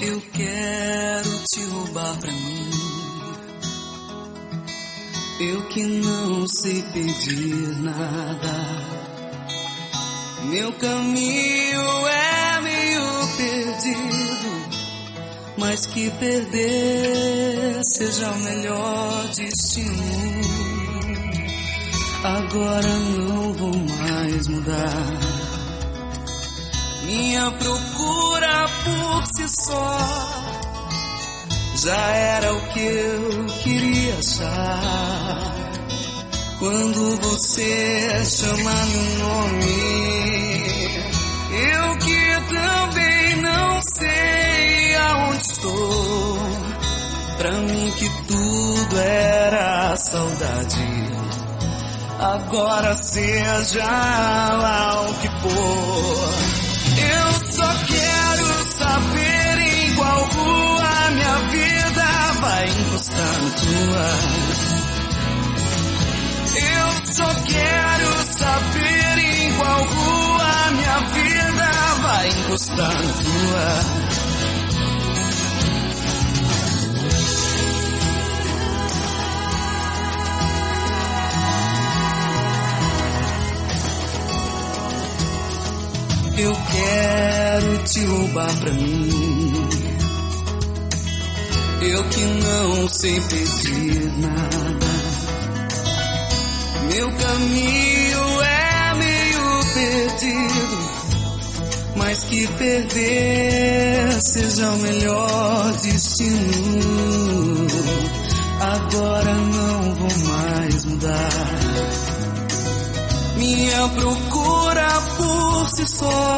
Eu quero te roubar pra mim. Eu que não sei pedir nada. Meu caminho é meio perdido, mas que perder seja o melhor destino. Agora não vou mais mudar. Minha procura por si só já era o que eu queria achar. Quando você chama meu nome, eu que também não sei aonde estou. Pra mim que tudo era saudade, agora seja lá o que for. Eu só quero saber em qual rua minha vida vai encostar na tua. Eu só quero saber em qual rua minha vida vai encostar na tua. Eu quero te roubar pra mim. Eu que não sei pedir nada. Meu caminho é meio perdido, mas que perder seja o melhor destino. Agora não vou mais mudar. Minha procura por si só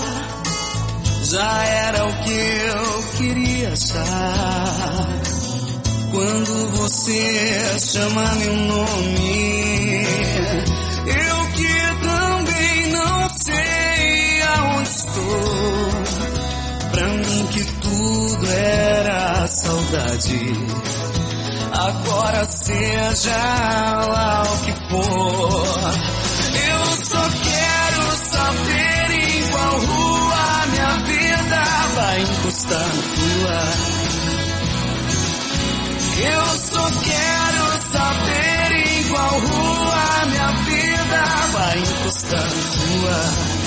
já era o que eu queria achar. Quando você chama meu nome, eu que também não sei aonde estou. Pra mim que tudo era saudade, agora seja lá o que for. Eu só quero saber em qual rua minha vida vai encostar na tua. Eu só quero saber em qual rua minha vida vai encostar na tua.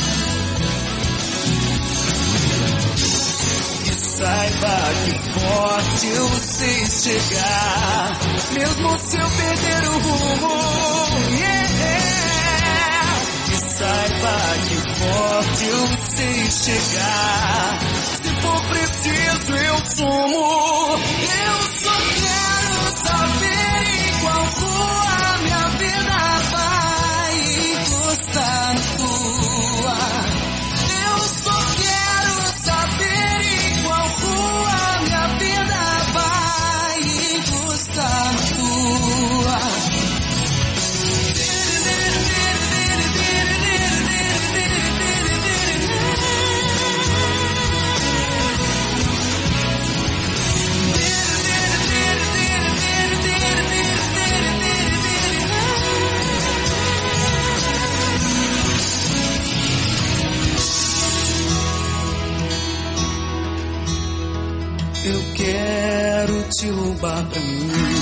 E saiba que forte eu sei chegar, mesmo se eu perder o rumo. Yeah. Saiba que forte eu sei chegar. Se for preciso eu sumo. Eu só quero saber em qual rua minha vida vai encostar na tua. Eu só quero saber em qual rua minha vida vai encostar na tua. Eu quero te roubar pra mim.